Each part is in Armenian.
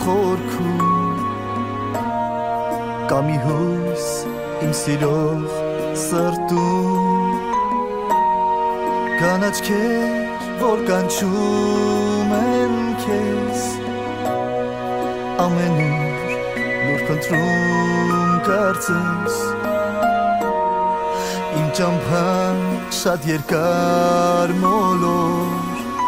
խորքում Կամի հույս իմ սիրող սրտում Կան աչքեր, որ կանչում են քեզ Ամեն օր լուր փնտրում կարծես Իմ ճամփան շատ երկար մոլոր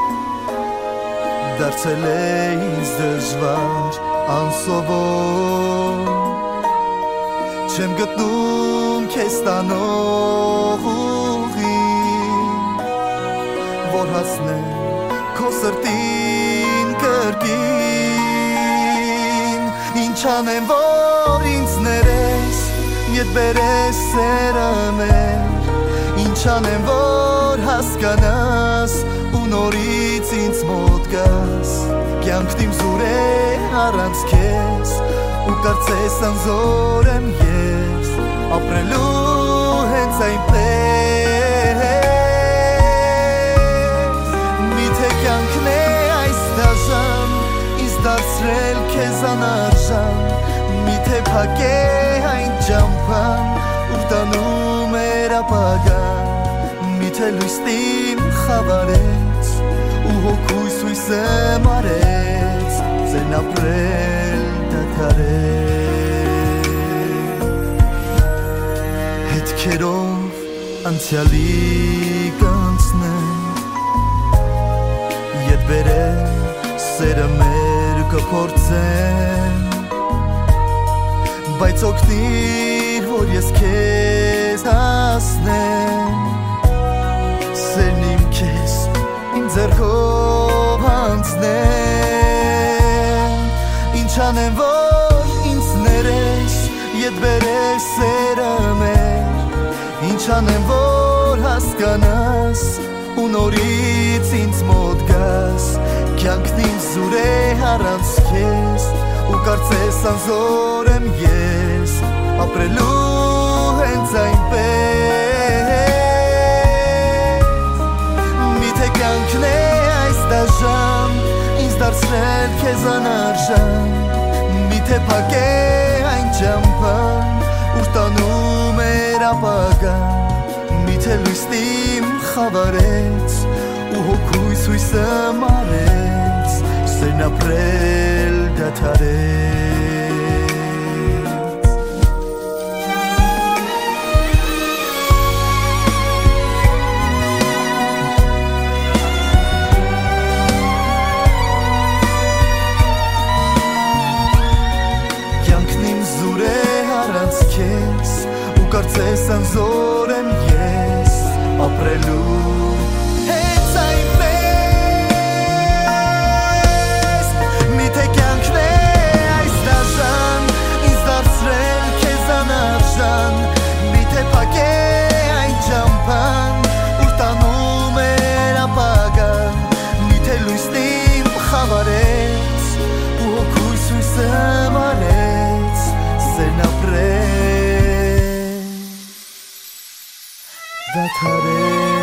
Դարձել է ինձ դժվար անսովոր Չեմ գտնում քեզ տանող ուղին Որ հասնեմ քո սրտին կրկին Ինչ անեմ որ ինձ ներես Ետ բերես սերը մեր Ինչ անեմ որ հասկանաս ու նորից ինձ մոտ գաս Կյանքն իմ զուր է առանց քեզ ու կարծես անզոր եմ ես ապրելու հենց այնպես Միթե կյանքն է այս դաժան ինձ դարձրել քեզ անարժան Միթե փակ է այն ճամփան ուր տանում էր ապագան Միթե լույսն իմ խավարեց ու հոգուս հույսը մարեց Ձեն ապրել դադարել Հետքերով անցյալի կանցնեմ Ետ բերել սերը մեր կփորձեմ Բայց օգնիր որ ես քեզ հասնեմ Սերն իմ քեզ իմ ձեռքով հանձնեմ Ինչ անեմ որ ինձ ներես Ետ բերես սերը մեր Ինչ անեմ որ հասկանաս ու նորից ինձ մոտ գաս Կյանքն ինձ զուր է առանց քեզ ու կարծես անզոր եմ ես ապրելու հենց այնպես Միթե կյանքն է այս դաժան ինձ դարձրել քեզ անարժան Միթե փակ է այն ճամփան ուր տանում էր ապագան Միթե լույսն իմ խավարեց ու հոգուս հույսը մարեց Սերն ապրել դադարեց Կյանքն իմ զուր է առանց քեզ ու կարծես անզոր եմ ես ապրելու հենց այնպես Միթե կյանքն է այս դաժան ինձ դարձրել քեզ անարժան Միթե փակ է այն ճամփան ուր տանում էր ապագան Միթե լույսն իմ խավարեց ու հոգուս հույսը մարեց Սերն ապրել դադարել